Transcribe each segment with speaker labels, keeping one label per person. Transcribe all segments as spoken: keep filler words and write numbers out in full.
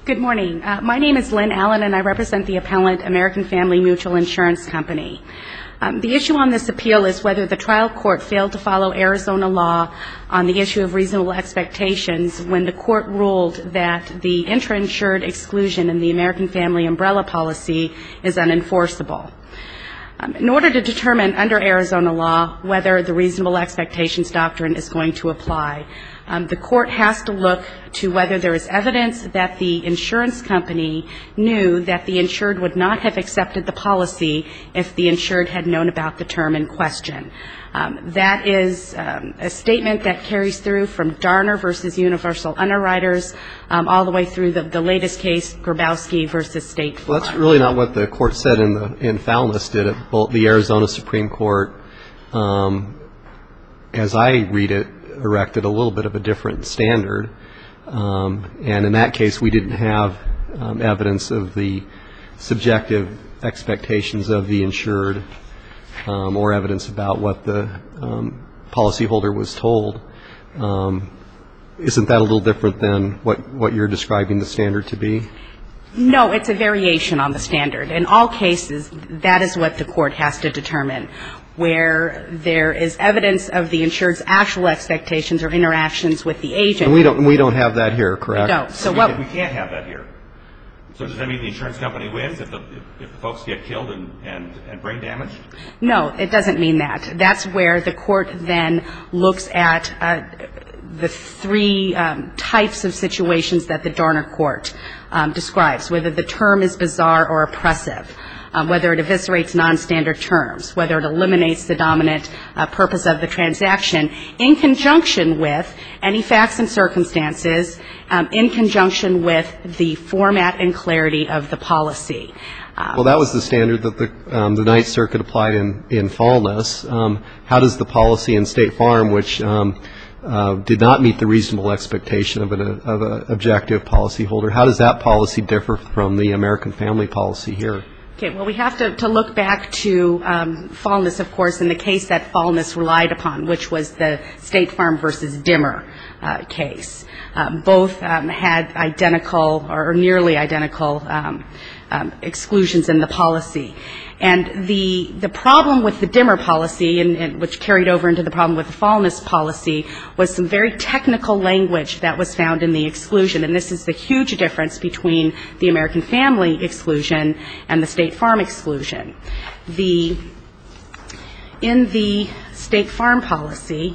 Speaker 1: Good morning. Uh, my name is Lynn Allen, and I represent the appellant American Family Mutual Insurance Company. Um, the issue on this appeal is whether the trial court failed to follow Arizona law on the issue of reasonable expectations when the court ruled that the intra-insured exclusion in the American Family Umbrella Policy is unenforceable. Um, in order to determine under Arizona law whether the reasonable expectations doctrine is going to apply, um, the court has to look to whether there is evidence that the insurance company knew that the insured would not have accepted the policy if the insured had known about the term in question. Um, that is um, a statement that carries through from Darner versus Universal Underwriters um, all the way through the, the latest case, Grabowski versus State Farm.
Speaker 2: Well, that's really not what the court said in the in foulness, did it? Well, the Arizona Supreme Court, um, as I read it, erected a little bit of a different standard. Um, and in that case, we didn't have um, evidence of the subjective expectations of the insured um, or evidence about what the um, policyholder was told. Um, isn't that a little different than what, what you're describing the standard to be?
Speaker 1: No, it's a variation on the standard. In all cases, that is what the court has to determine, where there is evidence of the insured's actual expectations or interactions with the agent.
Speaker 2: And we don't we don't have that here, correct?
Speaker 1: No. So
Speaker 3: we
Speaker 1: what
Speaker 3: can, we can't have that here. So does that mean the insurance company wins if the if, if the folks get killed and, and, and brain damaged?
Speaker 1: No, it doesn't mean that. That's where the court then looks at uh, the three um, types of situations that the Darner court um, describes, whether the term is bizarre or oppressive, um, whether it eviscerates nonstandard terms, whether it eliminates the dominant uh, purpose of the transaction, in conjunction with any facts and circumstances, um, in conjunction with the format and clarity of the policy. Um,
Speaker 2: well, that was the standard that the um, the Ninth Circuit applied in in Fallness. Um, how does the policy in State Farm, which um, uh, did not meet the reasonable expectation of an of an objective policyholder, how does that policy differ from the American Family policy here?
Speaker 1: Okay, well, we have to, to look back to um, Fallness, of course, in the case that Fallness relied upon, which was the State Farm versus Dimmer uh, case. Um, both um, had identical or nearly identical um, um, exclusions in the policy. And the the problem with the Dimmer policy, and, and which carried over into the problem with the Fallness policy, was some very technical language that was found in the exclusion. And this is the huge difference between the American Family exclusion and the State Farm exclusion. The in the State Farm policy,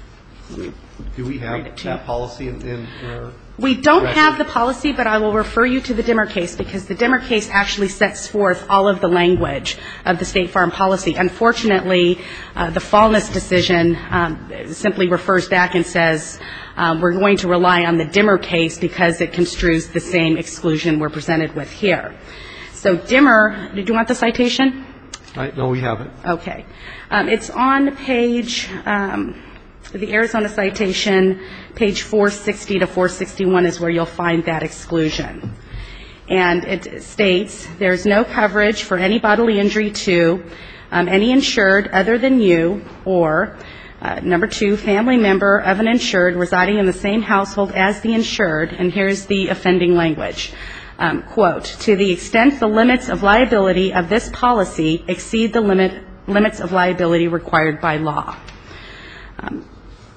Speaker 2: Do we have that policy in, in our
Speaker 1: we don't
Speaker 2: record?
Speaker 1: have the policy, but I will refer you to the Dimmer case, because the Dimmer case actually sets forth all of the language of the State Farm policy. Unfortunately, uh, the Fallness decision um, simply refers back and says um, we're going to rely on the Dimmer case because it construes the same exclusion we're presented with here. So Dimmer, did you want the citation?
Speaker 2: I, no, we haven't.
Speaker 1: Okay. Um, it's on page... Um, The Arizona citation, page four sixty to four sixty-one is where you'll find that exclusion. And it states, there's no coverage for any bodily injury to um, any insured other than you, or, uh, number two, family member of an insured residing in the same household as the insured, and here's the offending language. Um, quote, to the extent the limits of liability of this policy exceed the limit, limits of liability required by law. Um,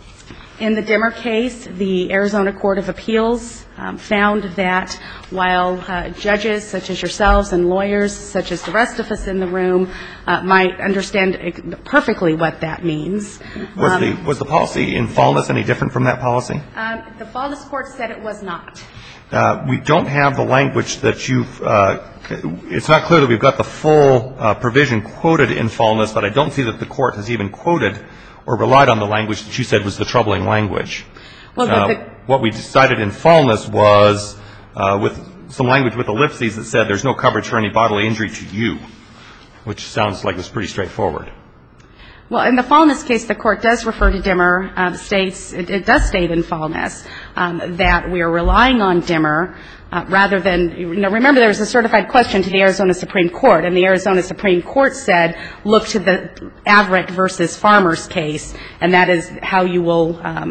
Speaker 1: In the Dimmer case, the Arizona Court of Appeals um, found that while uh, judges such as yourselves and lawyers such as the rest of us in the room uh, might understand perfectly what that means.
Speaker 3: Was,
Speaker 1: um,
Speaker 3: the, was the policy in Fallness any different from that policy?
Speaker 1: Um, the Fallness court said it was not.
Speaker 3: Uh, we don't have the language that you've, uh, it's not clear that we've got the full uh, provision quoted in Fallness, but I don't see that the court has even quoted or relied on the language that you said was the troubling language.
Speaker 1: Well, the,
Speaker 3: uh,
Speaker 1: the,
Speaker 3: what we decided in Fallness was uh, with some language with ellipses that said there's no coverage for any bodily injury to you, which sounds like it's pretty straightforward.
Speaker 1: Well, in the Fallness case, the court does refer to Dimmer, uh, states, it, it does state in Fallness um, that we are relying on Dimmer uh, rather than, you know, remember there was a certified question to the Arizona Supreme Court, and the Arizona Supreme Court said, look to the Averitt versus Farmers case, and that is how you will um,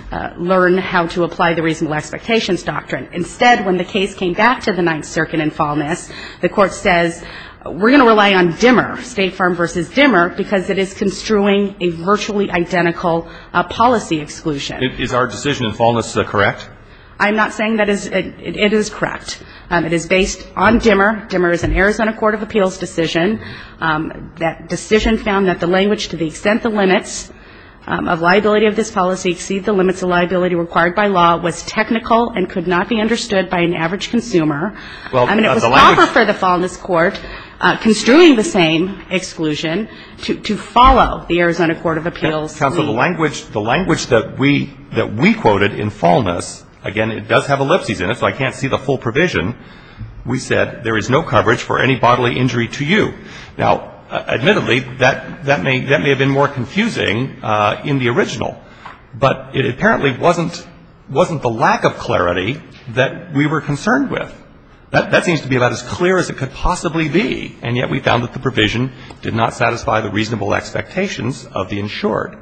Speaker 1: uh, learn how to apply the reasonable expectations doctrine. Instead, when the case came back to the Ninth Circuit in Fallness, the Court says, we're going to rely on Dimmer, State Farm versus Dimmer, because it is construing a virtually identical uh, policy exclusion.
Speaker 3: Is our decision in Fallness uh, correct?
Speaker 1: I'm not saying that is, it, it is correct. Um, it is based on Dimmer. Dimmer is an Arizona Court of Appeals decision. Um, that decision found that the language, to the extent the limits um, of liability of this policy exceed the limits of liability required by law, was technical and could not be understood by an average consumer.
Speaker 3: Well,
Speaker 1: I mean, it
Speaker 3: uh,
Speaker 1: was
Speaker 3: the
Speaker 1: proper
Speaker 3: language-
Speaker 1: for the Fallness Court, uh, construing the same exclusion, to, to follow the Arizona Court of Appeals.
Speaker 3: Counsel, the language, the language that we, that we quoted in Fallness, again, it does have ellipses in it, so I can't see the full provision. We said there is no coverage for any bodily injury to you. Now, uh, admittedly, that, that may, that may have been more confusing uh, in the original, but it apparently wasn't, wasn't the lack of clarity that we were concerned with. That, that seems to be about as clear as it could possibly be, and yet we found that the provision did not satisfy the reasonable expectations of the insured.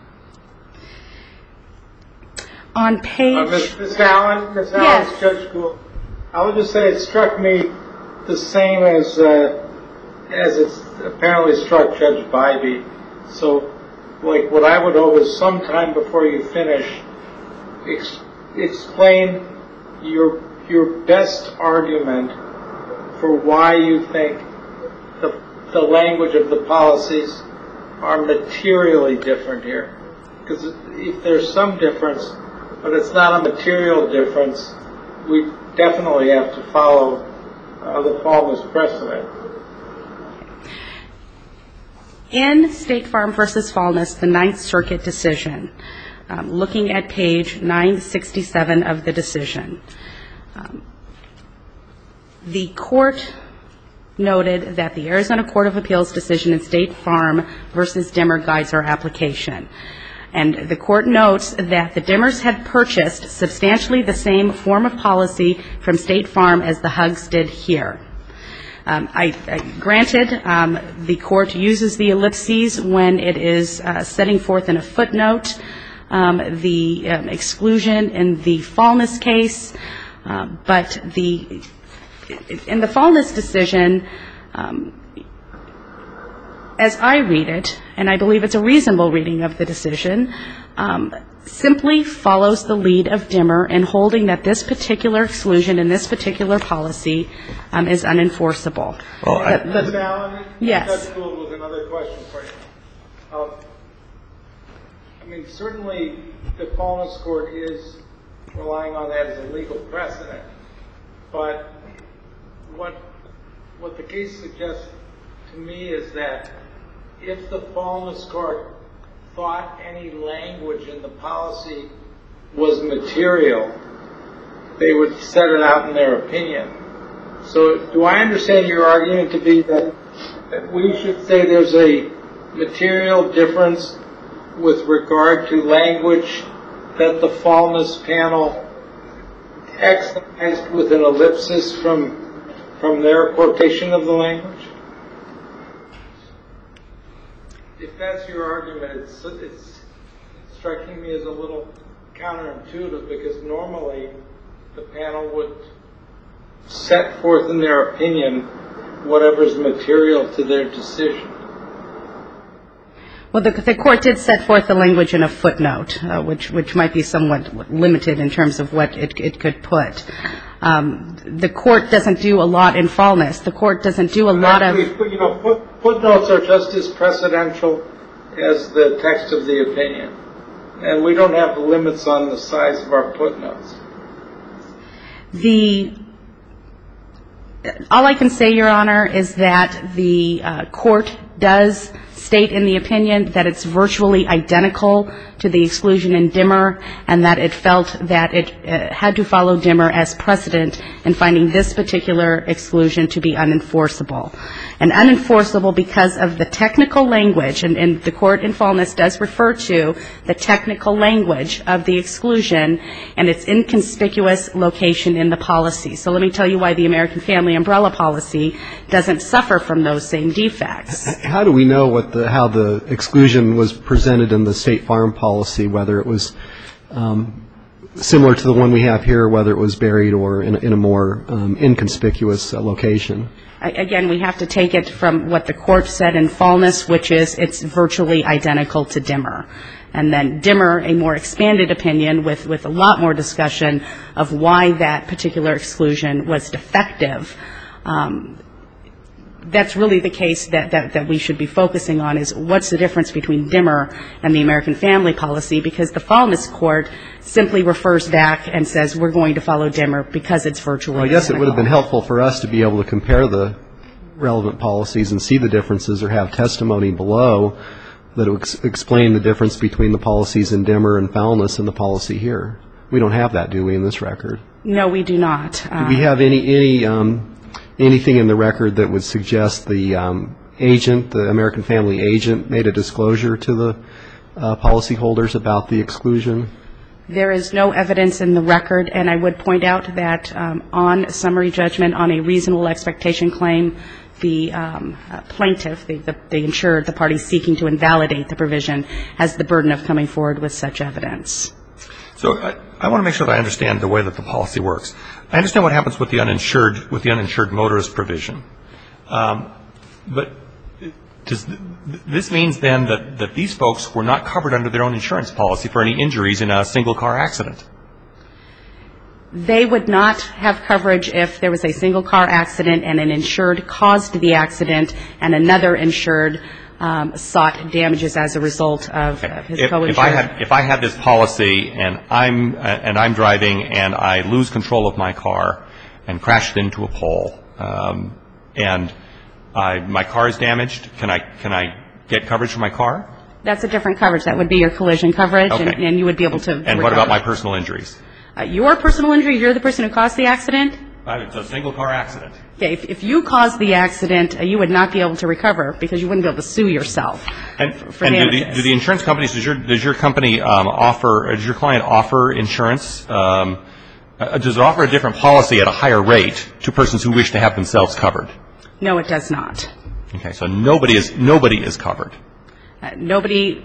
Speaker 1: On page...
Speaker 4: Uh, Miz Allen, Miz Allen,
Speaker 1: Yes.
Speaker 4: Judge Gould, I would just say it struck me the same as uh, as it's apparently struck Judge Bybee. So, like, what I would hope is sometime before you finish, ex- explain your your best argument for why you think the the language of the policies are materially different here. Because if there's some difference, but it's not a material difference, we definitely have to follow uh, the Fallness precedent.
Speaker 1: In State Farm versus Fallness, the Ninth Circuit decision, um, looking at page nine sixty-seven of the decision, um, the court noted that the Arizona Court of Appeals decision in State Farm versus Dimmer guides our application. And the court notes that the Dimmers had purchased substantially the same form of policy from State Farm as the Huggs did here. Um, I, I granted, um, the court uses the ellipses when it is uh, setting forth in a footnote um, the um, exclusion in the Fallness case, uh, but the in the Fallness decision, um, as I read it, and I believe it's a reasonable reading of the decision, um, simply follows the lead of Dimmer in holding that this particular exclusion in this particular policy um, is unenforceable.
Speaker 3: Well, I-
Speaker 1: The- the-
Speaker 4: Miz Allen,
Speaker 1: Yes.
Speaker 4: Judge Gould was another question for you. Um, I mean, certainly the Fallness Court is relying on that as a legal precedent, but what what the case suggests to me is that if the Fallness Court thought any language in the policy was material, they would set it out in their opinion. So do I understand your argument to be that, that we should say there's a material difference with regard to language that the Fallness panel excised with an ellipsis from from their quotation of the language? If that's your argument, it's, it's striking me as a little counterintuitive, because normally the panel would set forth in their opinion whatever's material to their decision.
Speaker 1: Well, the, the court did set forth the language in a footnote, uh, which which might be somewhat limited in terms of what it, it could put. Um, the court doesn't do a lot in Fallness. The court doesn't do a lot of...
Speaker 4: Actually, you know, foot, footnotes are just as precedential as the text of the opinion. And we don't have limits on the size of our footnotes.
Speaker 1: The... All I can say, Your Honor, is that the uh, court does state in the opinion that it's virtually identical to the exclusion in Dimmer, and that it felt that it uh, had to follow Dimmer as precedent in finding this particular exclusion to be unenforceable. And unenforceable because of the technical language, and, and the court in Fallness does refer to the technical language of the exclusion and its inconspicuous location in the policy. So let me tell you why the American Family Umbrella Policy doesn't suffer from those same defects.
Speaker 2: How do we know what the how the exclusion was presented in the State Farm policy, whether it was um, similar to the one we have here, whether it was buried or in, a- in a more um, inconspicuous uh, location.
Speaker 1: I- Again, we have to take it from what the court said in Fallness, which is it's virtually identical to Dimmer. And then Dimmer, a more expanded opinion with, with a lot more discussion of why that particular exclusion was defective. Um, that's really the case that, that, that we should be focusing on, is what's the difference between Dimmer and the American Family Policy, because the Fallness court simply refers back and says we're going to follow Dimmer because it's virtually
Speaker 2: Well, I guess it would have been
Speaker 1: identical.
Speaker 2: helpful for us to be able to compare the relevant policies and see the differences, or have testimony below that would ex- explain the difference between the policies in Dimmer and Foulness and the policy here. We don't have that, do we, in this record?
Speaker 1: No, we do not.
Speaker 2: Do we have any, any um, anything in the record that would suggest the um, agent, the American Family agent, made a disclosure to the uh, policyholders about the exclusion?
Speaker 1: There is no evidence in the record, and I would point out that um, on summary judgment on a reasonable expectation claim, the um, uh, plaintiff, the, the, the insured, the party seeking to invalidate the provision, has the burden of coming forward with such evidence.
Speaker 3: So I, I want to make sure that I understand the way that the policy works. I understand what happens with the uninsured, with the uninsured motorist provision. Um, but does th- this means then that, that these folks were not covered under their own insurance policy for any injuries in a single car accident?
Speaker 1: They would not have coverage if there was a single car accident and an insured caused the accident and another insured um, sought damages as a result of uh, his
Speaker 3: If,
Speaker 1: co-insured.
Speaker 3: if I had if I had this policy and I'm uh, and I'm driving and I lose control of my car and crash it into a pole, um, and I, my car is damaged, can I can I get coverage for my car?
Speaker 1: That's a different coverage. That would be your collision coverage,
Speaker 3: Okay.
Speaker 1: and, and you would be able to
Speaker 3: And what about
Speaker 1: recover.
Speaker 3: my personal injuries?
Speaker 1: Uh, your personal injury, you're the person who caused the accident?
Speaker 3: Uh, It's a single car accident.
Speaker 1: Okay, if, if you caused the accident, uh, you would not be able to recover because you wouldn't be able to sue yourself
Speaker 3: And,
Speaker 1: for, for
Speaker 3: and do,
Speaker 1: damages.
Speaker 3: the, do the insurance companies, does your, does your company um, offer, does your client offer insurance, um, uh, does it offer a different policy at a higher rate to persons who wish to have themselves covered?
Speaker 1: No, it does not.
Speaker 3: Okay, so nobody is, nobody is covered.
Speaker 1: Uh, nobody,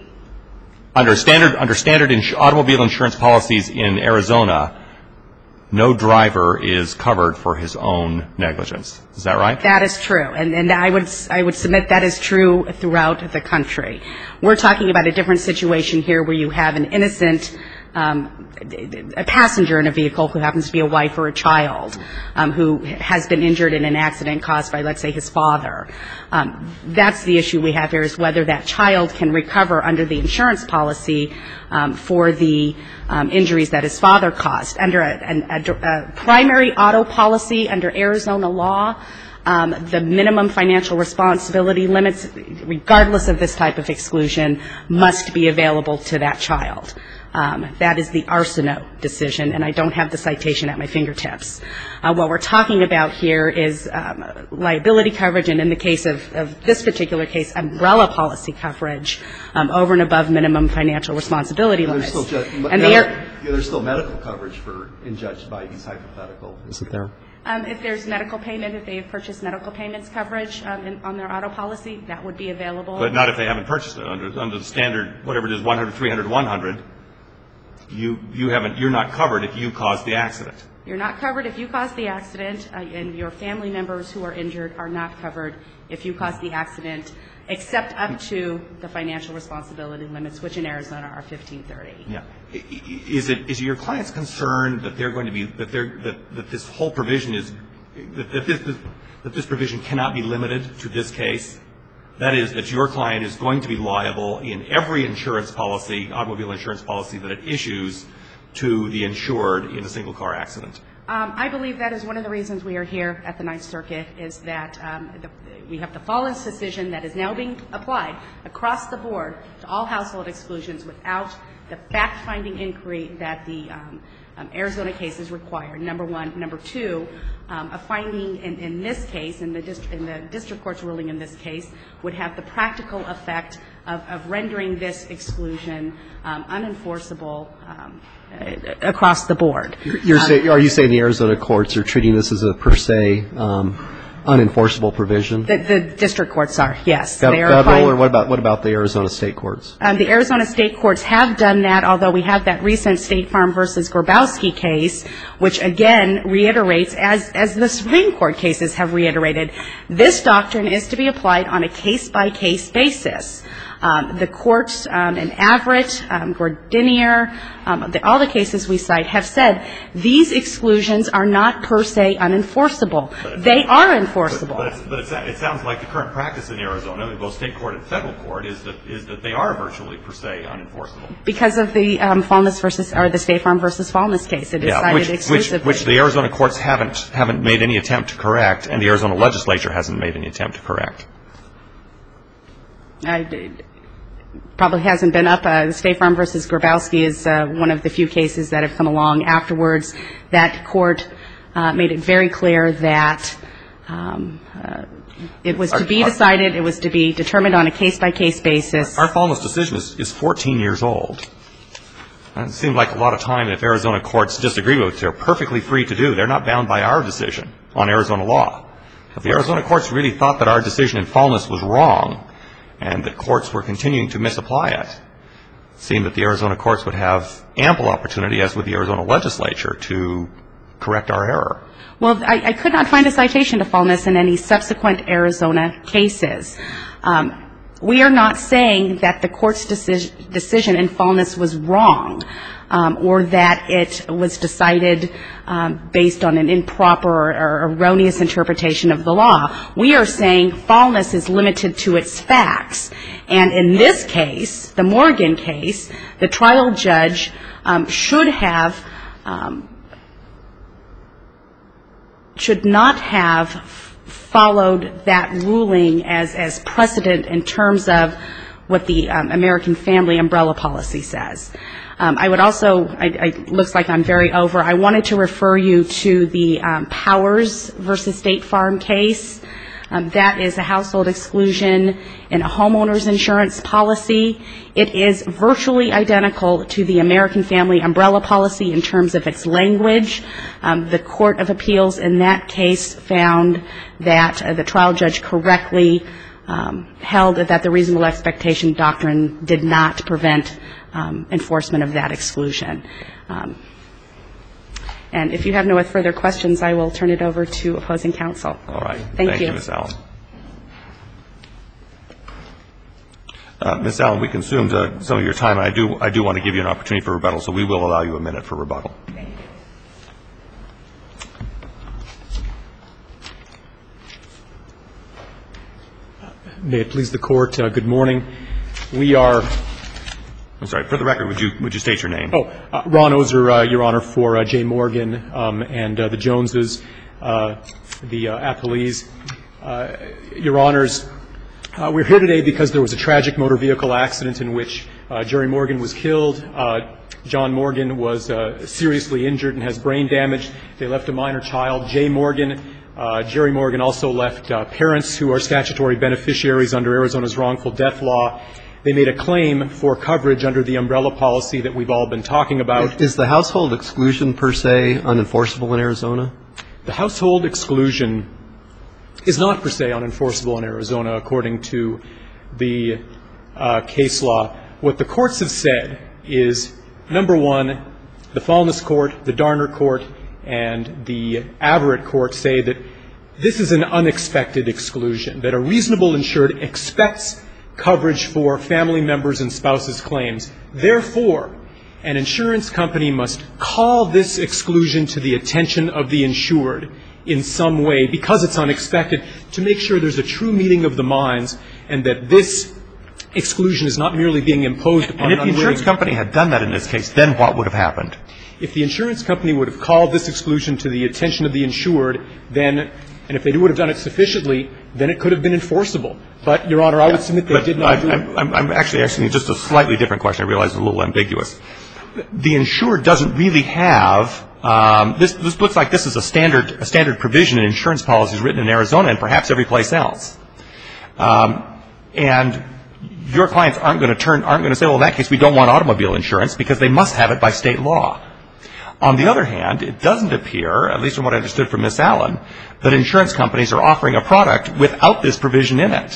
Speaker 3: Under standard, under standard ins- automobile insurance policies in Arizona, no driver is covered for his own negligence. Is that right?
Speaker 1: that is true. And, and I would, I would submit that is true throughout the country. We're talking about a different situation here where you have an innocent um, a passenger in a vehicle who happens to be a wife or a child um, who has been injured in an accident caused by, let's say, his father. Um, that's the issue we have here, is whether that child can recover under the insurance policy um, for the um, injuries that his father caused. Under a, a, a primary auto policy under Arizona law, Um, the minimum financial responsibility limits, regardless of this type of exclusion, must be available to that child. Um, that is the Arsenault decision, and I don't have the citation at my fingertips. Uh, what we're talking about here is um, liability coverage, and in the case of, of this particular case, umbrella policy coverage um, over and above minimum financial responsibility
Speaker 2: There's
Speaker 1: limits.
Speaker 2: still, ju-
Speaker 1: And
Speaker 2: med-
Speaker 1: they are,
Speaker 2: yeah, there's still medical coverage for in Judge Biden's hypothetical, isn't there?
Speaker 1: Um, if there's medical payment, if they have purchased medical payments coverage um, in, on their auto policy, that would be available.
Speaker 3: But not if they haven't purchased it. Under, under the standard, whatever it is, one hundred, three hundred, one hundred, you, you haven't, you're not covered if you caused the accident.
Speaker 1: You're not covered if you caused the accident, uh, and your family members who are injured are not covered if you caused the accident, except up to the financial responsibility limits, which in Arizona are fifteen thirty.
Speaker 3: Yeah. I- i- Is it, is it your client's concern that they're going to be, that they're, that, that this whole provision is, that, that this, that this provision cannot be limited to this case? That is, that your client is going to be liable in every insurance policy, automobile insurance policy that it issues to the insured in a single car accident?
Speaker 1: Um, I believe that is one of the reasons we are here at the Ninth Circuit, is that um, the, we have the Fallness decision that is now being applied across the board to all household exclusions without the fact-finding inquiry that the um, um, Arizona cases require, number one. Number two, um, a finding in, in this case, in the, dist- in the district court's ruling in this case, would have the practical effect of, of rendering this exclusion um, unenforceable um, uh, across the board.
Speaker 2: You're, you're say, are you saying the Arizona courts are treating this as a per se um, unenforceable provision?
Speaker 1: The, the district courts are, yes.
Speaker 2: Fe-
Speaker 1: They are
Speaker 2: Federal,
Speaker 1: applying-
Speaker 2: or what about, what about the Arizona state courts?
Speaker 1: Um, the Arizona state courts have done that, although we have that recent State Farm versus Grabowski case, which again reiterates, as, as the Supreme Court cases have reiterated, this doctrine is to be applied on a case-by-case basis. Um, the courts um, in Everett, um, Gordinier, um, the, all the cases we cite have said these exclusions are not per se unenforceable. They are enforceable.
Speaker 3: But, but, it's, but it's, it sounds like the current practice in Arizona, in both state court and federal court, is that is that they are virtually per se unenforceable.
Speaker 1: Because of the um, Fallness versus, or the State Farm versus Fallness case, it is
Speaker 3: Yeah,
Speaker 1: cited
Speaker 3: which,
Speaker 1: exclusively.
Speaker 3: which, which the Arizona courts haven't haven't made any attempt to correct, and the Arizona legislature hasn't made any attempt to correct.
Speaker 1: I, probably hasn't been up. Uh, the State Farm versus Grabowski is uh, one of the few cases that have come along afterwards. That court uh, made it very clear that um, uh, it was to be decided, it was to be determined on a case-by-case basis.
Speaker 3: Our Fallness decision is, is fourteen years old. And it seemed like a lot of time. If Arizona courts disagree with it, they're perfectly free to do. They're not bound by our decision on Arizona law. If the Arizona courts really thought that our decision in Fallness was wrong, and the courts were continuing to misapply it, it seemed that the Arizona courts would have ample opportunity, as would the Arizona legislature, to correct our error.
Speaker 1: Well, I, I could not find a citation to Fallness in any subsequent Arizona cases. Um, we are not saying that the court's decision, decision in Fallness was wrong, um, or that it was decided um, based on an improper or, or erroneous interpretation of the law. We are saying Fallness is limited to its facts. And in this case, the Morgan case, the trial judge um, should have um, should not have followed that ruling as, as precedent in terms of what the um, American Family Umbrella Policy says. Um, I would also, it looks like I'm very over, I wanted to refer you to the um, Powers versus State Farm case. Um, that is a household exclusion in a homeowner's insurance policy. It is virtually identical to the American Family Umbrella Policy in terms of its language. Um, the Court of Appeals in that case found that uh, the trial judge correctly um, held that the reasonable expectation doctrine did not prevent um, enforcement of that exclusion. Um, And if you have no further questions, I will turn it over to opposing counsel.
Speaker 3: All right.
Speaker 1: Thank,
Speaker 3: Thank
Speaker 1: you.
Speaker 3: you, Miz Allen. Uh, Miz Allen, we consumed uh, some of your time, and I do, I do want to give you an opportunity for rebuttal, so we will allow you a minute for rebuttal.
Speaker 1: Thank you.
Speaker 5: May it please the Court, uh, good morning. We are
Speaker 3: I'm sorry. For the record, would you would you state your name?
Speaker 5: Oh, uh, Ron Ozer, uh, Your Honor, for uh, Jay Morgan um, and uh, the Joneses, uh, the uh, appellees. Uh, Your Honors, uh, we're here today because there was a tragic motor vehicle accident in which uh, Jerry Morgan was killed. Uh, John Morgan was uh, seriously injured and has brain damage. They left a minor child, Jay Morgan. Uh, Jerry Morgan also left uh, parents who are statutory beneficiaries under Arizona's wrongful death law. They made a claim for coverage under the umbrella policy that we've all been talking about.
Speaker 2: Is the household exclusion per se unenforceable in Arizona?
Speaker 5: The household exclusion is not per se unenforceable in Arizona, according to the uh, case law. What the courts have said is, number one, the Fallness Court, the Darner Court, and the Averett Court say that this is an unexpected exclusion, that a reasonable insured expects coverage for family members and spouses' claims. Therefore, an insurance company must call this exclusion to the attention of the insured in some way, because it's unexpected, to make sure there's a true meeting of the minds and that this exclusion is not merely being imposed upon
Speaker 3: an unwilling. And if the insurance company had done that in this case, then what would have happened?
Speaker 5: If the insurance company would have called this exclusion to the attention of the insured, then, and if they would have done it sufficiently, then it could have been enforceable. But, Your Honor, I would submit they
Speaker 3: but
Speaker 5: did not
Speaker 3: I,
Speaker 5: do it.
Speaker 3: I'm, I'm actually asking you just a slightly different question. I realize it's a little ambiguous. The insured doesn't really have um, this. This looks like this is a standard a standard provision in insurance policies written in Arizona and perhaps every place else. Um, and your clients aren't going to turn aren't going to say, well, in that case, we don't want automobile insurance because they must have it by state law. On the other hand, it doesn't appear, at least from what I understood from Miz Allen, that insurance companies are offering a product without this provision in it.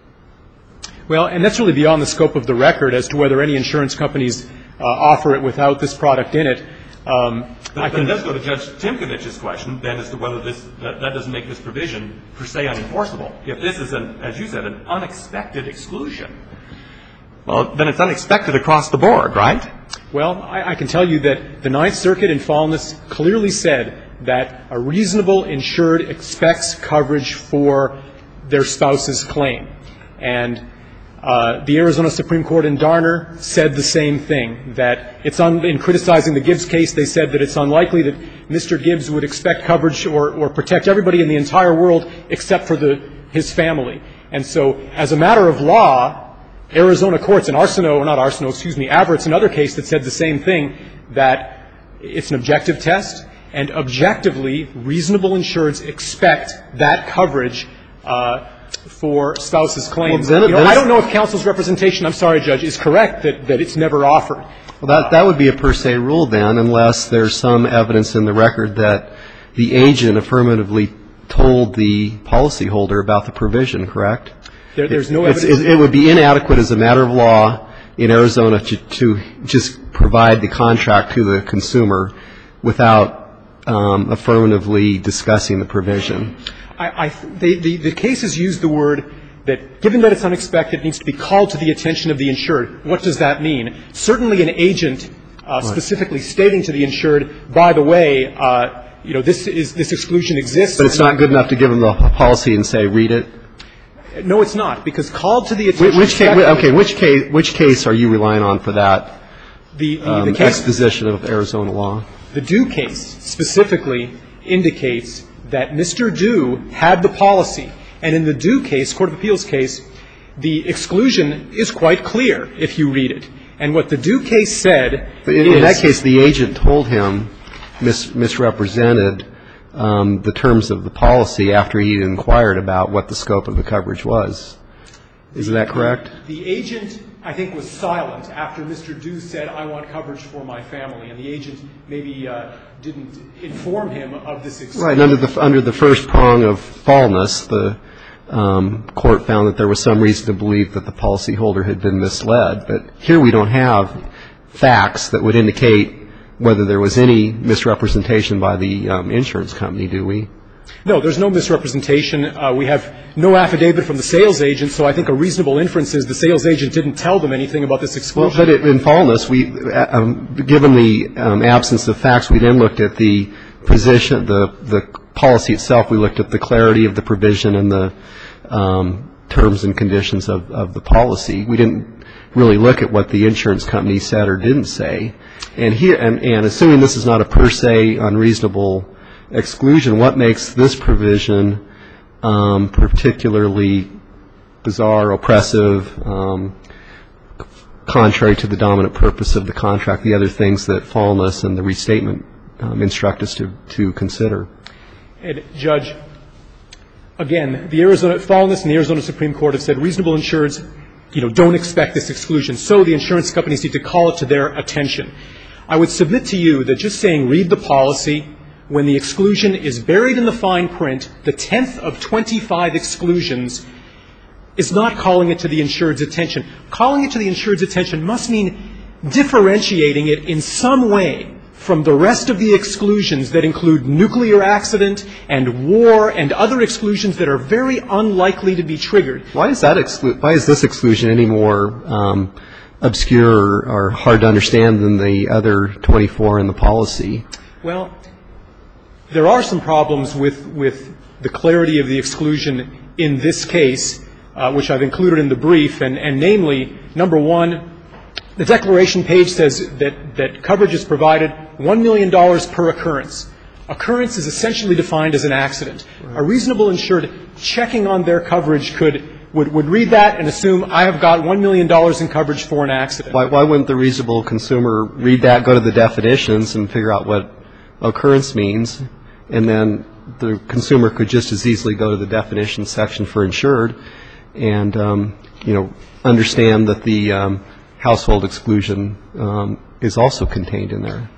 Speaker 5: Well, and that's really beyond the scope of the record as to whether any insurance companies uh, offer it without this product in it. Um,
Speaker 3: but
Speaker 5: I
Speaker 3: but
Speaker 5: can,
Speaker 3: it does go to Judge Timkovich's question, then, as to whether this that, that doesn't make this provision per se unenforceable. If this is, an, as you said, an unexpected exclusion, well, then it's unexpected across the board, right?
Speaker 5: Well, I, I can tell you that the Ninth Circuit in Fallness clearly said that a reasonable insured expects coverage for their spouse's claim. And uh, the Arizona Supreme Court in Darner said the same thing, that it's un- in criticizing the Gibbs case, they said that it's unlikely that Mister Gibbs would expect coverage or, or protect everybody in the entire world except for the, his family. And so, as a matter of law, Arizona courts, and Arsenault, or not Arsenault, excuse me, Averett's another case that said the same thing, that it's an objective test, and objectively, reasonable insureds expect that coverage uh, for spouse's claims.
Speaker 2: Well, then,
Speaker 5: you know,
Speaker 2: then
Speaker 5: I don't know if counsel's representation, I'm sorry, Judge, is correct that, that it's never offered.
Speaker 2: Well, that, that would be a per se rule then, unless there's some evidence in the record that the agent affirmatively told the policyholder about the provision, correct?
Speaker 5: There, there's no
Speaker 2: It's,
Speaker 5: evidence.
Speaker 2: it, it would be inadequate as a matter of law in Arizona to, to just provide the contract to the consumer without um, affirmatively discussing the provision.
Speaker 5: I, I, they, the, the cases use the word that, given that it's unexpected, it needs to be called to the attention of the insured. What does that mean? Certainly an agent uh, specifically stating to the insured, by the way, uh, you know, this is this exclusion exists.
Speaker 2: But it's not good enough to give them the policy and say, read it?
Speaker 5: No, it's not, because called to the attention.
Speaker 2: Which case, okay, which case, which case are you relying on for that
Speaker 5: the, the,
Speaker 2: um,
Speaker 5: the case,
Speaker 2: exposition of Arizona law?
Speaker 5: The Dew case specifically indicates that Mister Dew had the policy, and in the Dew case, Court of Appeals case, the exclusion is quite clear if you read it. And what the Dew case said
Speaker 2: in,
Speaker 5: is...
Speaker 2: In that case, the agent told him, mis, misrepresented um, the terms of the policy after he inquired about what the scope of the coverage was. Is that correct?
Speaker 5: The agent, I think, was silent after Mister Dew said, I want coverage for my family, and the agent maybe uh, didn't inform him of this exclusion.
Speaker 2: Right, and under the, under the first prong of fallness, the um, court found that there was some reason to believe that the policyholder had been misled. But here we don't have facts that would indicate whether there was any misrepresentation by the um, insurance company, do we?
Speaker 5: No, there's no misrepresentation. Uh, we have no affidavit from the sales agent, so I think a reasonable inference is the sales agent didn't tell them anything about this exclusion.
Speaker 2: Well, but it, in fallness, we, um, given the um, absence of facts, we then looked at the position, the the policy itself. We looked at the clarity of the provision and the um, terms and conditions of, of the policy. We didn't really look at what the insurance company said or didn't say. And here, and, and assuming this is not a per se unreasonable exclusion, what makes this provision um, particularly bizarre, oppressive, um, contrary to the dominant purpose of the contract, the other things that fallness and the restatement um, instruct us to, to consider?
Speaker 5: And, Judge, again, the Arizona fallness and the Arizona Supreme Court have said reasonable insureds, you know, don't expect this exclusion, so the insurance companies need to call it to their attention. I would submit to you that just saying read the policy when the exclusion is buried in the fine print, the tenth of twenty-five exclusions, is not calling it to the insured's attention. Calling it to the insured's attention must mean differentiating it in some way from the rest of the exclusions that include nuclear accident and war and other exclusions that are very unlikely to be triggered.
Speaker 2: Why is that exclu- why is this exclusion any more um, obscure or, or hard to understand than the other twenty-four in the policy?
Speaker 5: Well, there are some problems with, with the clarity of the exclusion in this case, uh, which I've included in the brief, and, and namely, number one, the declaration page says that, that coverage is provided one million dollars per occurrence. Occurrence is essentially defined as an accident. Right. A reasonable insured checking on their coverage could would, would read that and assume I have got one million dollars in coverage for an accident.
Speaker 2: Why, why wouldn't the reasonable consumer read that, go to the definitions, and figure out what occurrence means, and then the consumer could just as easily go to the definition section for insured and, um, you know, understand that the um, household exclusion um, is also contained in there?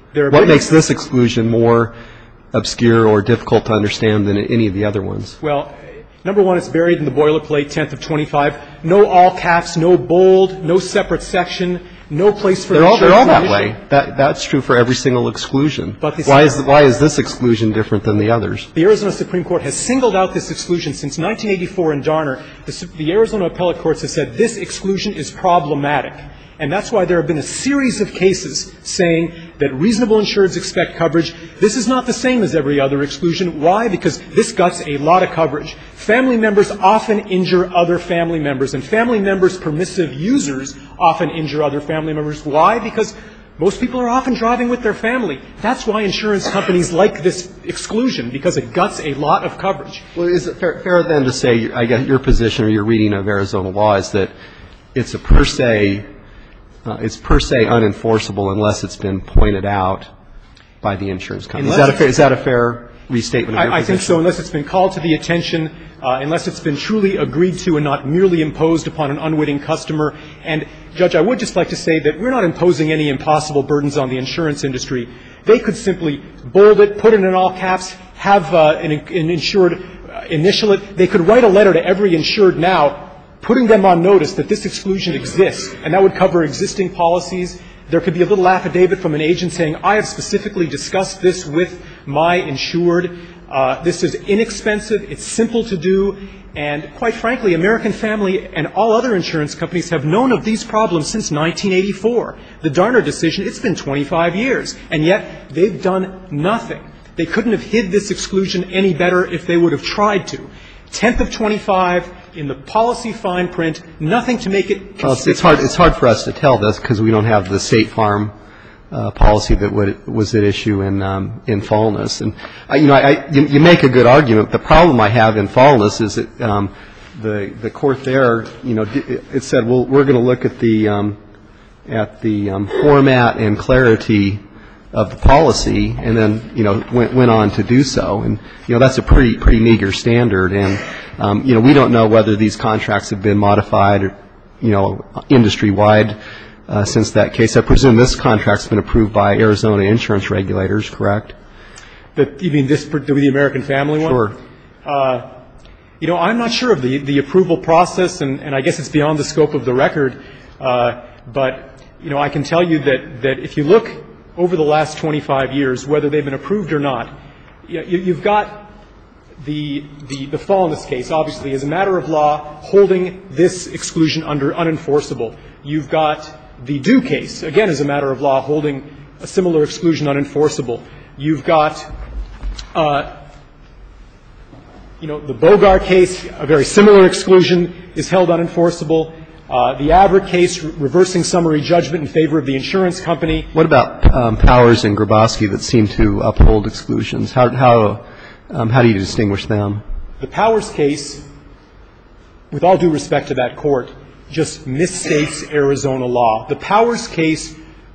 Speaker 5: There are
Speaker 2: What
Speaker 5: many-
Speaker 2: makes this exclusion more obscure or difficult to understand than any of the other ones?
Speaker 5: Well, number one, it's buried in the boilerplate, tenth of twenty-five. No all caps, no bold, no separate section, no place for
Speaker 2: They're
Speaker 5: the
Speaker 2: all, they're all
Speaker 5: insurance
Speaker 2: that
Speaker 5: initial.
Speaker 2: way. That, that's true for every single exclusion.
Speaker 5: But this-
Speaker 2: Why is, why is this exclusion different than the others?
Speaker 5: The Arizona Supreme Court has singled out this exclusion since nineteen eighty-four in Darner. The, Su- the Arizona appellate courts have said this exclusion is problematic. And that's why there have been a series of cases saying that reasonable insureds expect coverage. This is not the same as every other exclusion. Why? Because this guts a lot of coverage. Family members often injure other family members, and family members' permissive users often injure other family members. Why? Because most people are often driving with their family. That's why insurance companies like this exclusion, because it guts a lot of coverage.
Speaker 2: Well, is it fair, fair then to say, I guess your position or your reading of Arizona law is that it's a per se, uh, it's per se unenforceable unless it's been pointed out by the insurance company. Is that a fair, is that a fair restatement of your
Speaker 5: I, I
Speaker 2: position?
Speaker 5: think so, unless it's been called to the attention, uh, unless it's been truly agreed to and not merely imposed upon an unwitting customer. And, Judge, I would just like to say that we're not imposing any impossible burdens on the insurance industry. They could simply bold it, put it in all caps, have uh, an, an insured uh, initial it. They could write a letter to every insured now, putting them on notice that this exclusion exists, and that would cover existing policies. There could be a little affidavit from an agent saying, I have specifically discussed this with my insured. Uh, this is inexpensive. It's simple to do. And quite frankly, American Family and all other insurance companies have known of these problems since nineteen eighty-four. The Darner decision, it's been twenty-five years, and yet they've done nothing. They couldn't have hid this exclusion any better if they would have tried to. tenth of twenty-five, in the policy fine print, nothing to make it
Speaker 2: Well, it's, it's hard. It's hard for us to tell this because we don't have the State Farm uh, policy that would, was at issue in um, in Fallness. And uh, you know, I, you, you make a good argument. The problem I have in Fallness is that um, the the court there, you know, it said, well, we're going to look at the um, at the um, format and clarity of the policy, and then, you know, went, went on to do so. And, you know, that's a pretty, pretty meager standard. And, um, you know, we don't know whether these contracts have been modified, or, you know, industry-wide uh, since that case. I presume this contract's been approved by Arizona insurance regulators, correct?
Speaker 5: The, you mean this, the American Family one?
Speaker 2: Sure.
Speaker 5: Uh, you know, I'm not sure of the, the approval process, and, and I guess it's beyond the scope of the record. Uh, but, you know, I can tell you that, that if you look over the last twenty-five years, whether they've been approved or not, you, you've got the, the, the Fallness case, obviously, as a matter of law, holding this exclusion under unenforceable. You've got the Dew case, again, as a matter of law, holding a similar exclusion unenforceable. You've got, uh, you know, the Bogart case, a very similar exclusion is held unenforceable. Uh, the Averitt case, re- reversing summary judgment in favor of the insurance company.
Speaker 2: What about um, Powers and Grabowski that seem to uphold exclusions? How, how, um, how do you distinguish them?
Speaker 5: The Powers case, with all due respect to that court, just misstates Arizona law. The Powers case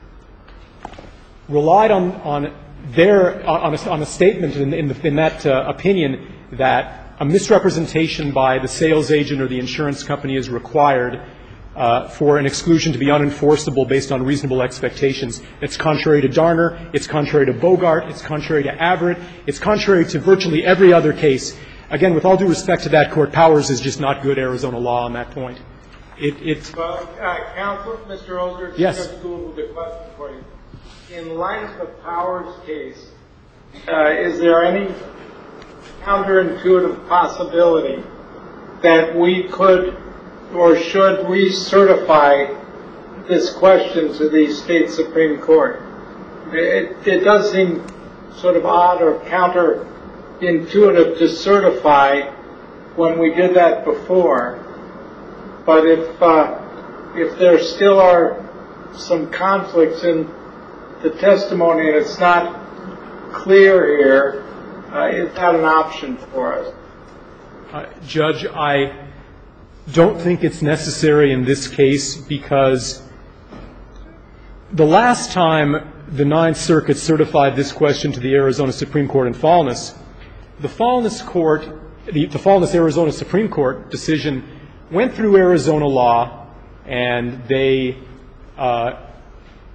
Speaker 5: relied on, on their, on a, on a statement in, in, the, in that uh, opinion that a misrepresentation by the sales agent or the insurance company is required uh, for an exclusion to be unenforceable based on reasonable expectations. It's contrary to Darner. It's contrary to Bogart. It's contrary to Averitt. It's contrary to virtually every other case. Again, with all due respect to that court, Powers is just not good Arizona law on that point. It, it
Speaker 4: Well, uh, counsel, Mister Older,
Speaker 5: Yes.
Speaker 4: just a little bit of question for you. In light of the Powers case, uh, is there any counterintuitive possibility that we could or should recertify this question to the state Supreme Court? It, it does seem sort of odd or counterintuitive to certify when we did that before. But if uh, if there still are some conflicts in the testimony and it's not clear here, uh, is that an option for us?
Speaker 5: Uh, Judge, I don't think it's necessary in this case because the last time the Ninth Circuit certified this question to the Arizona Supreme Court in Fallness, the Fallness Court, the, the Fallness Arizona Supreme Court decision went through Arizona law, and they uh,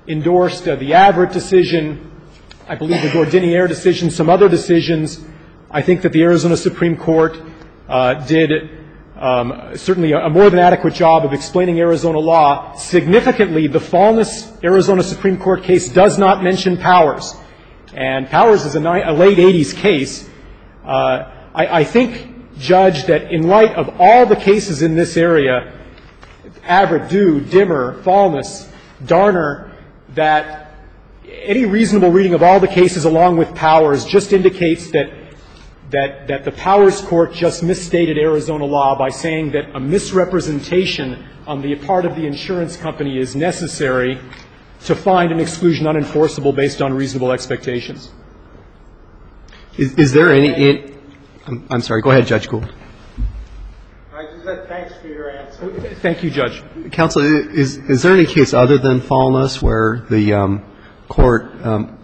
Speaker 5: endorsed uh, the Averitt decision, I believe the Gordinier decision, some other decisions. I think that the Arizona Supreme Court uh, did um, certainly a, a more than adequate job of explaining Arizona law. Significantly, the Fallness Arizona Supreme Court case does not mention Powers. And Powers is a, ni- a late eighties case. Uh, I, I think, Judge, that in light of all the cases in this area, Averitt, Dew, Dimmer, Fallness, Darner, that any reasonable reading of all the cases along with Powers just indicates that that that the Powers Court just misstated Arizona law by saying that a misrepresentation on the part of the insurance company is necessary to find an exclusion unenforceable based on reasonable expectations.
Speaker 2: Is, is there any, in, I'm, I'm sorry, go ahead, Judge Gould.
Speaker 4: I just said thanks for your answer.
Speaker 5: Thank you, Judge.
Speaker 2: Counsel, is, is there any case other than Fallness where the um, court, um,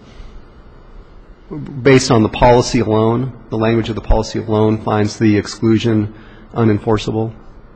Speaker 2: based on the policy alone, the language of the policy alone, finds the exclusion unenforceable?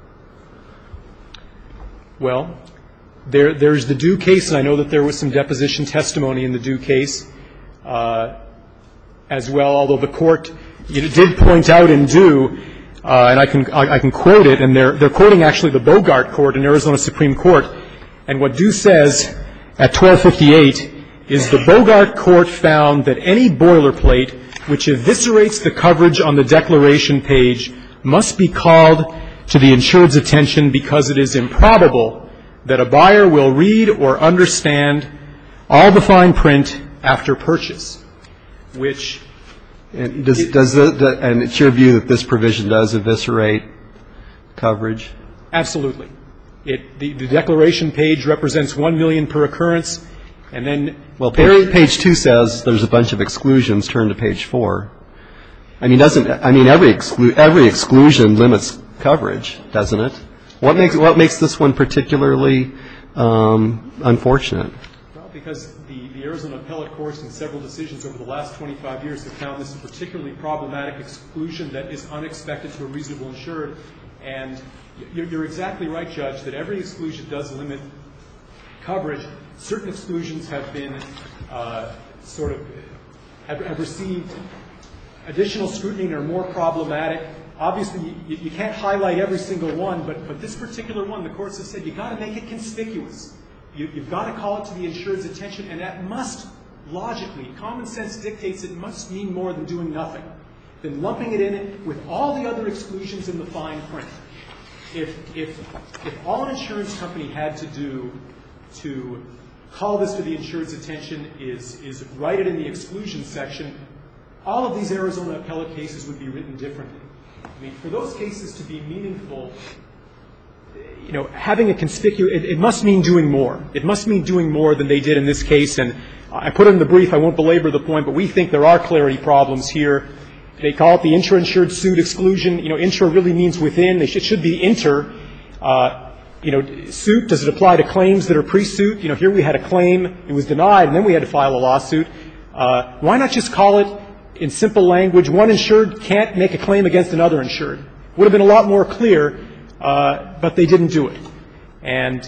Speaker 5: Well, there, there's the Dew case, and I know that there was some deposition testimony in the Dew case uh, as well, although the court you know, did point out in Dew, uh, and I can, I, I can quote it, and they're, they're quoting actually the Bogart Court in Arizona Supreme Court, and what Dew says at twelve fifty-eight is the Bogart Court found that any boilerplate which eviscerates the coverage on the declaration page must be called to the insured's attention because it is improbable that a buyer will read or understand all the fine print after purchase, which...
Speaker 2: And does, does the, the, and it's your view that this provision does eviscerate coverage?
Speaker 5: Absolutely. It, the, the declaration page represents one million per occurrence, and then...
Speaker 2: Well, page, page two says there's a bunch of exclusions. Turn to page four. I mean, doesn't, I mean, every exclu, every exclusion limits coverage, doesn't it? What makes, what makes this one particularly um, unfortunate?
Speaker 5: Well, because the, the Arizona appellate courts in several decisions over the last twenty-five years have found this a particularly problematic exclusion that is unexpected to a reasonable insured. And you're, you're exactly right, Judge, that every exclusion does limit coverage. Certain exclusions have been uh, sort of, have, have received additional scrutiny and are more problematic. Obviously, you, you can't highlight every single one, but, but this particular one, the courts have said you've got to make it conspicuous. You, you've got to call it to the insured's attention, and that must, logically, common sense dictates it must mean more than doing nothing, than lumping it in with all the other exclusions in the fine print. If, if, if all an insurance company had to do to call this to the insured's attention is, is write it in the exclusion section, all of these Arizona appellate cases would be written differently. I mean, for those cases to be meaningful, you know, having a conspicuous, it, it must mean doing more. It must mean doing more than they did in this case. And I put it in the brief, I won't belabor the point, but we think there are clarity problems here. They call it the intra-insured suit exclusion. You know, intra really means within. They should, should be inter. Uh, you know, suit, does it apply to claims that are pre-suit? You know, here we had a claim, it was denied, and then we had to file a lawsuit. Uh, why not just call it in simple language, one insured can't make a claim against another insured? Would have been a lot more clear, uh, but they didn't do it. And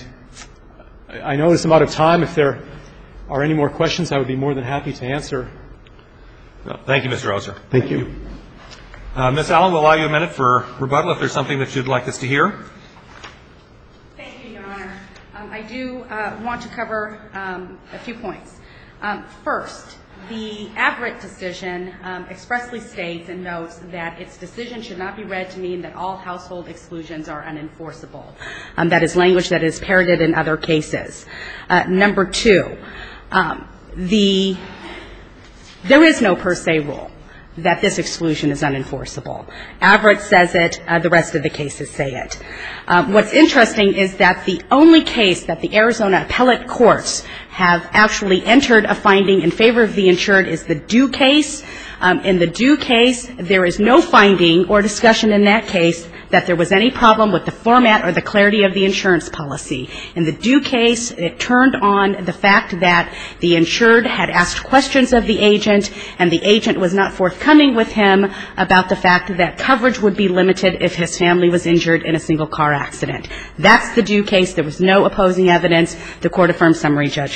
Speaker 5: I notice I'm out of time. If there are any more questions, I would be more than happy to answer.
Speaker 3: No, thank you, Mister Oser.
Speaker 2: Thank you.
Speaker 3: Uh, Miz Allen, we'll allow you a minute for rebuttal if there's something that you'd like us to hear.
Speaker 1: Thank you, Your Honor. Um, I do uh, want to cover um, a few points. Um, first, the Averitt decision um, expressly states and notes that its decision should not be read to mean that all household exclusions are unenforceable. Um, that is language that is parroted in other cases. Uh, number two, um, the there is no per se rule that this exclusion is unenforceable. Averitt says it. Uh, the rest of the cases say it. Um, what's interesting is that the only case that the Arizona appellate courts have actually entered a finding in favor of the insured is the Dew case. Um, in the Dew case, there is no finding or discussion in that case that there was any problem with the format or the clarity of the insurance policy. In the Dew case, it turned on the fact that the insured had asked questions of the agent, and the agent was not forthcoming with him about the fact that coverage would be limited if his family was injured in a single car accident. That's the Dew case. There was no opposing evidence. The court affirmed summary judgment.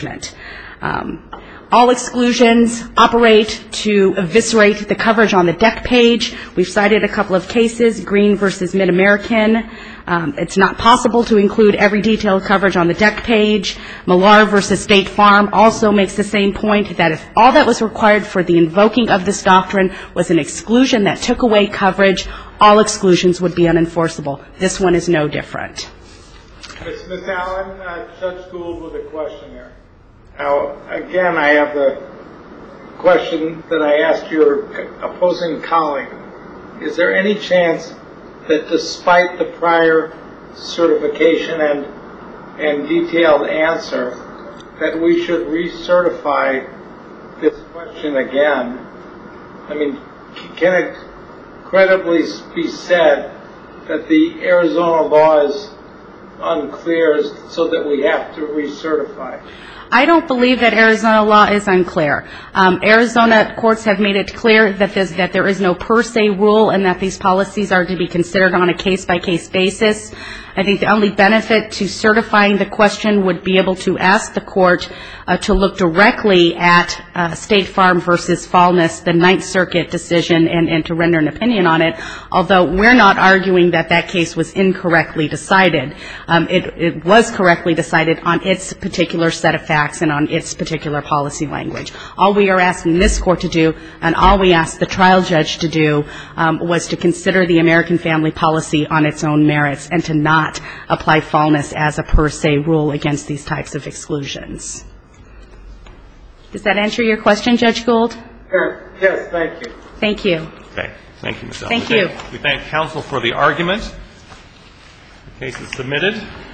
Speaker 1: judgment. Um, All exclusions operate to eviscerate the coverage on the deck page. We've cited a couple of cases, Green versus Mid-American. Um, it's not possible to include every detailed coverage on the deck page. Millar versus State Farm also makes the same point, that if all that was required for the invoking of this doctrine was an exclusion that took away coverage, all exclusions would be unenforceable. This one is no different.
Speaker 4: Miz Allen, uh, Judge Gould with a question here. Now, again, I have the question that I asked your opposing colleague. Is there any chance that despite the prior certification and and detailed answer, that we should recertify this question again? I mean, can it credibly be said that the Arizona law is unclear so that we have to recertify?
Speaker 1: I don't believe that Arizona law is unclear. Um, Arizona courts have made it clear that, that there is no per se rule and that these policies are to be considered on a case-by-case basis. I think the only benefit to certifying the question would be able to ask the court uh, to look directly at uh, State Farm versus Fallness, the Ninth Circuit decision, and, and to render an opinion on it, although we're not arguing that that case was incorrectly decided. Um, it, it was correctly decided on its particular set of facts and on its particular policy language. All we are asking this court to do, and all we asked the trial judge to do, um, was to consider the American family policy on its own merits and to not apply Fallness as a per se rule against these types of exclusions. Does that answer your question, Judge Gould?
Speaker 4: Yes, yes, thank you.
Speaker 1: Thank you.
Speaker 3: Okay. Thank you, Miz Allen.
Speaker 1: Thank you.
Speaker 3: We thank counsel for the argument. The case is submitted.